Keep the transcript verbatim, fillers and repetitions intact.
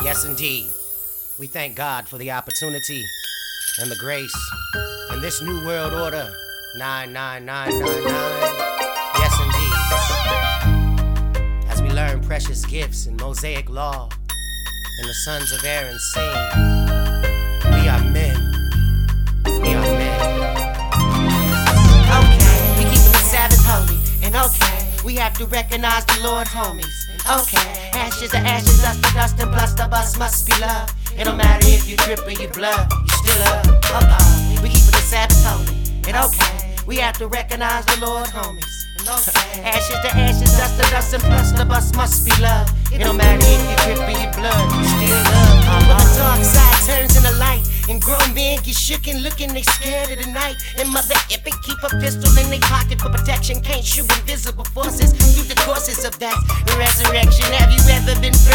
Yes, indeed. We thank God for the opportunity and the grace in this new world order. nine nine nine nine nine. Yes, indeed. As we learn precious gifts in Mosaic law, and the sons of Aaron sing, we are men. We are men. Okay, we keeping the Sabbath holy, and okay, we have to recognize the Lord, homies. Okay, ashes to ashes, dust to dust, and plus the bus must be love. It don't matter if you drip or you blood, you still up. Uh-oh, we keeping the Sabbath holy, and okay, we have to recognize the Lord, homies. Okay. Ashes to ashes, dust to dust, and plus the bus must be love. It don't matter if you drip or you blood, you still love. Uh-huh. The dark side turns into light, and grown men get shook and looking, they scared of the night. And Mother Epic keep a pistol in their pocket for protection, can't shoot invisible forces through the courses of that resurrection. Have you ever been